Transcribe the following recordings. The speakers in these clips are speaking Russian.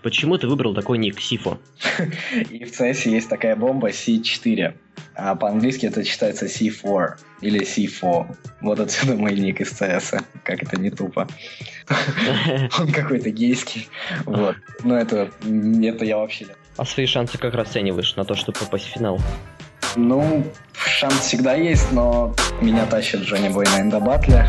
Почему ты выбрал такой ник, Сифо? И в CS есть такая бомба C4, а по-английски это читается C4 или C4. Вот отсюда мой ник из CS, как это не тупо. Он какой-то гейский. Вот. Но это я вообще... А свои шансы как расцениваешь на то, чтобы попасть в финал? Ну, шанс всегда есть, но меня тащит Джонни Бой на эндобатле.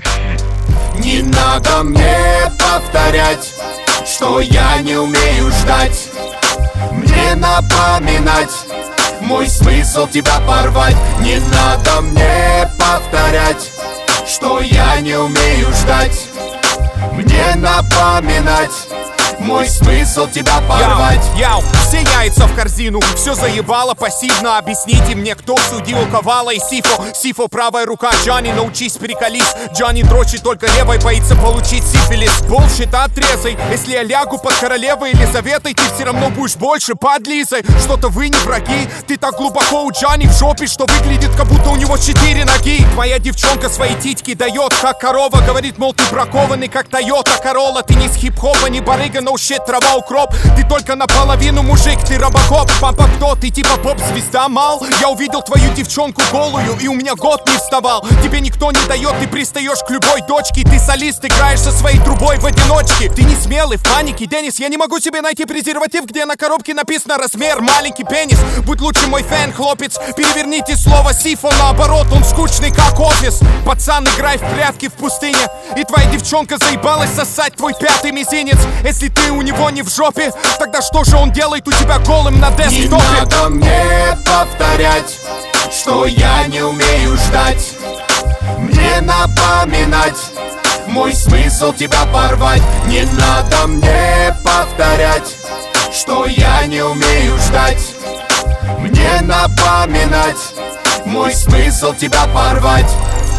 Не надо мне повторять, что я не умею ждать. Мне напоминать мой смысл тебя порвать. Не надо мне повторять, что я не умею ждать. Мне напоминать мой смысл тебя порвать. Яу, все яйца в корзину, все заебало пассивно. Объясните мне, кто судил Ковала и Сифо. Сифо правая рука, Джонни, научись приколись. Джонни дрочит только левой, боится получить сифилис. Булшит отрезай, если я лягу под королевой Елизаветой, ты все равно будешь больше под Лизой. Что-то вы не враги, ты так глубоко у Джонни в жопе, что выглядит, как будто у него 4 ноги. Твоя девчонка свои титьки дает, как корова. Говорит, мол, ты бракованный, как Тойота Королла. Ты не с хип-хопа, не барыга, no shit, трава укроп. Ты только наполовину мужик, ты робокоп. Папа кто? Ты типа поп-звезда, мал? Я увидел твою девчонку голую, и у меня год не вставал. Тебе никто не дает, ты пристаешь к любой дочке. Ты солист, играешь со своей трубой в одиночке. Ты не смелый, в панике, Денис. Я не могу себе найти презерватив, где на коробке написано размер маленький пенис. Будь лучше мой фэн, хлопец. Переверните слово Сифо наоборот, он скучный как офис. Пацан, играй в прятки в пустыне, и твоя девчонка заебалась сосать твой пятый мизинец. Если ты у него не в жопе, тогда что же он делает у тебя голым на десктопе? Не надо мне повторять, что я не умею ждать. Мне напоминать мой смысл тебя порвать. Не надо мне повторять, что я не умею ждать. Мне напоминать мой смысл тебя порвать.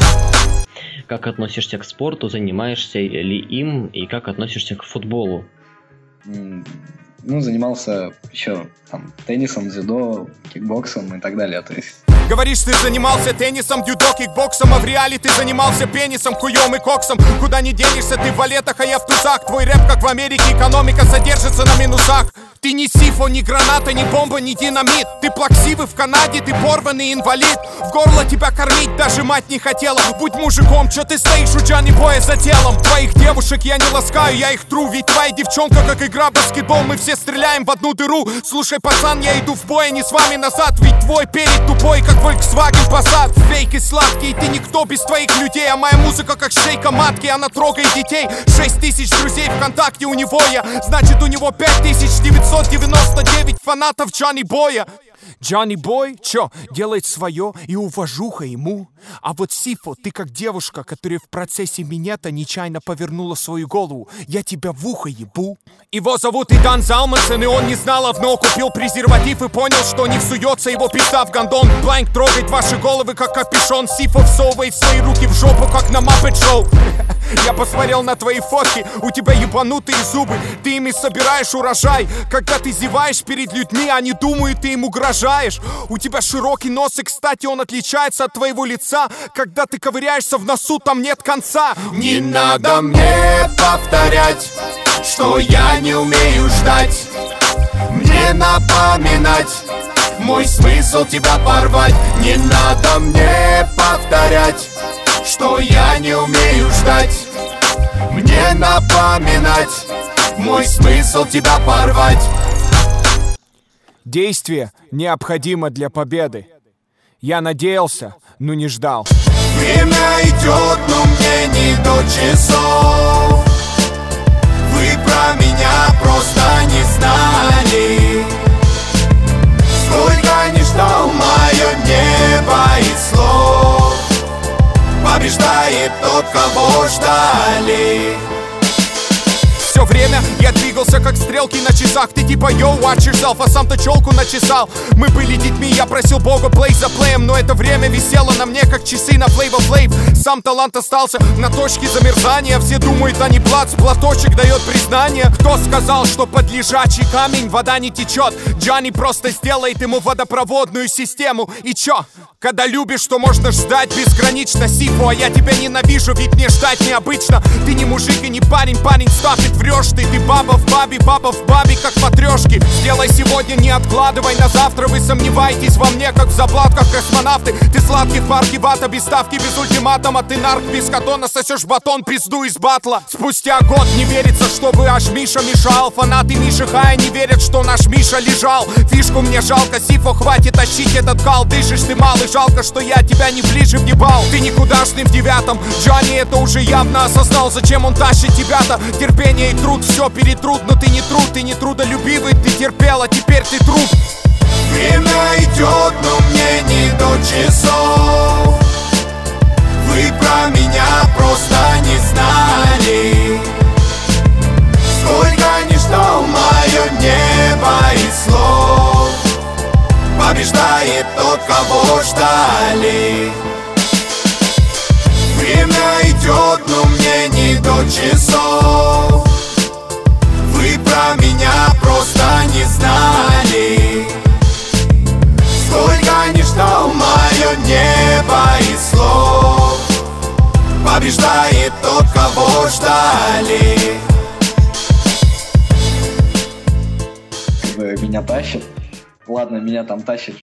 Как относишься к спорту, занимаешься ли им, и как относишься к футболу? Ну, занимался еще там теннисом, дзюдо, кикбоксом и так далее, то есть... Говоришь, ты занимался теннисом, дюдо, кикбоксом, а в реале ты занимался пенисом, хуем и коксом. Куда не денешься, ты в валетах, а я в тузах. Твой рэп, как в Америке, экономика содержится на минусах. Ты не Сифо, ни граната, ни бомба, ни динамит. Ты плаксивый в Канаде, ты порванный инвалид. В горло тебя кормить даже мать не хотела. Будь мужиком, чё ты стоишь у Джонни Боя за телом? Твоих девушек я не ласкаю, я их тру. Ведь твоя девчонка, как игра в баскетбол, мы все стреляем в одну дыру. Слушай, пацан, я иду в бой, а не с вами назад. Ведь твой перед тупой, как Volkswagen Passat. Фейк и сладкий, ты никто без твоих людей. А моя музыка как шейка матки, она трогает детей. 6000 друзей ВКонтакте у него я. Значит, у него 5999 фанатов Джонни Боя. Джонни Бой, чё, делает свое и уважуха ему. А вот Сифо, ты как девушка, которая в процессе минета нечаянно повернула свою голову. Я тебя в ухо ебу. Его зовут Идан Залмансон, и он не знал, но купил презерватив и понял, что не всуется его пизда в гондон. Бланк трогает ваши головы, как капюшон. Сифо всовывает свои руки в жопу, как на Muppet Show. Я посмотрел на твои фотки, у тебя ебанутые зубы. Ты ими собираешь урожай. Когда ты зеваешь перед людьми, они думают, ты им угрожаешь. У тебя широкий нос, и, кстати, он отличается от твоего лица. Когда ты ковыряешься в носу, там нет конца. Не надо мне повторять, что я не умею ждать. Мне напоминать мой смысл тебя порвать. Не надо мне повторять, что я не умею ждать. Мне напоминать мой смысл тебя порвать. Действие необходимо для победы. Я надеялся, но не ждал. Время идет, но мне не до часов. Вы про меня просто не знали. Сколько не ждал мое небо и слов. Побеждает тот, кого ждали. Все время я двигался как стрелки на часах. Ты типа yo, watch yourself, а сам-то челку начесал. Мы были детьми, я просил Бога плей за плеем, но это время висело на мне, как часы на Flavor Flav. Сам талант остался на точке замерзания. Все думают, они плац, платочек дает признание. Кто сказал, что под лежачий камень вода не течет? Джонни просто сделает ему водопроводную систему. И чё? Когда любишь, то можно ждать безгранично. Сифу, а я тебя ненавижу, ведь мне ждать необычно. Ты не мужик и не парень, парень, стоп, ведь врешь ты. Ты баба в бабе, как матрешки. Сделай сегодня, не откладывай на завтра. Вы сомневаетесь во мне, как в заплатках космонавты. Ты сладкий в парке, вата без ставки, без ультиматума. Ты нарк без катона, сосешь батон, пизду из батла. Спустя год не верится, чтобы аж Миша мешал. Фанаты Миши Хая не верят, что наш Миша лежал. Фишку мне жалко, Сифо, хватит тащить этот кал. Дышишь ты малый, жалко, что я тебя не ближе въебал. Ты никудашный в 9-м, Джонни это уже явно осознал. Зачем он тащит тебя-то? Терпение и труд все перетрут. Но ты не труд, ты не трудолюбивый. Ты терпел, а теперь ты труп. Время идет, но мне не до часов. Вы про меня просто не знали. Сколько не ждал мое небо и слов. Побеждает тот, кого ждали. Время идет, но мне не до часов. Вы про меня просто не знали. Сколько не ждал мое небо и слов. Побеждает тот, кого ждали. Меня тащит. Ладно, меня там тащит